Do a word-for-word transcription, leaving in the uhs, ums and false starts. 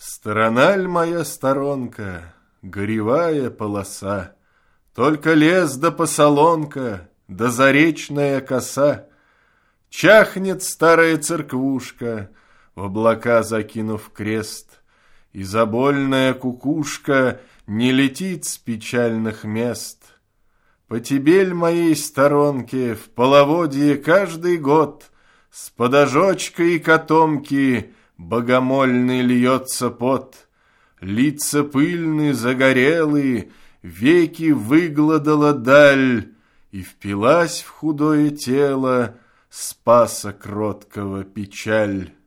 Сторональ моя сторонка, горевая полоса, только лес да посолонка, да заречная коса. Чахнет старая церквушка, в облака закинув крест, и забольная кукушка не летит с печальных мест. По тебель моей сторонке в половодье каждый год с подожочка и котомки богомольный льется пот. Лица пыльные, загорелые, веки выгладала даль, и впилась в худое тело Спаса кроткого печаль.